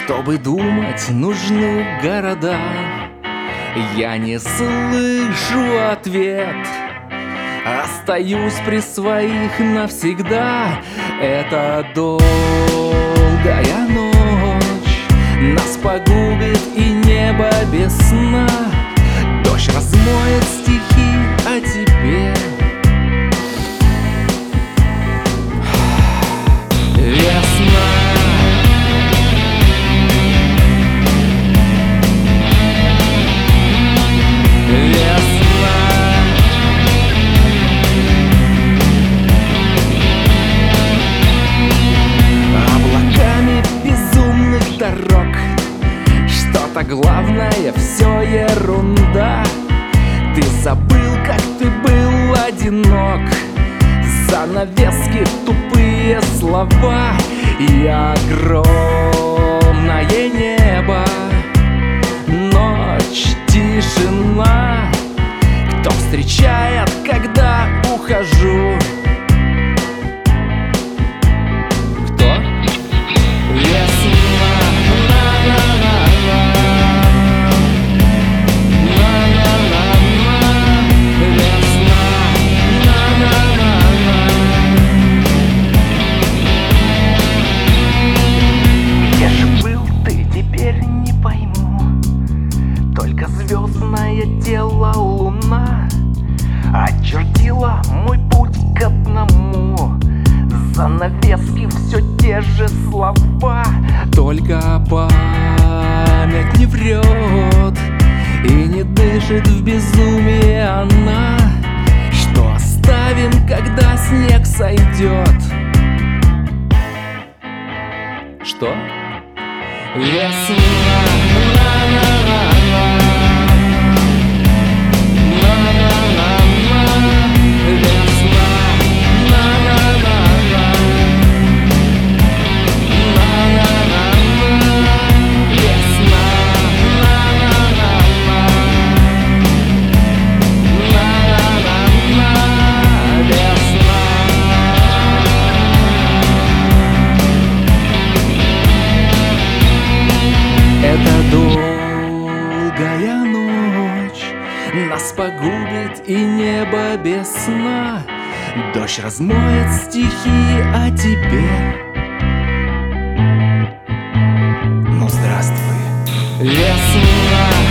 Чтобы думать, нужны города. Я не слышу ответ, остаюсь при своих навсегда. Это долгая ночь нас погубит, и небо без сна. Дождь размоет стихи о тебе. Весна. Облаками безумных дорог что-то главное, все ерунда. Ты забыл, как ты был одинок. Занавески, тупые слова и огромное небо. Ночь, тишина. Кто встречает, когда ухожу? Кто? Весна. Где же был ты, теперь не пойму. Только звездное тело луна очертила мой путь к одному. Занавески все те же слова, только память не врет и не дышит в безумии она. Что оставим, когда снег сойдет? Что? Весна. Это долгая ночь нас погубит, и небо без сна. Дождь размоет стихи о тебе. Ну здравствуй, весна.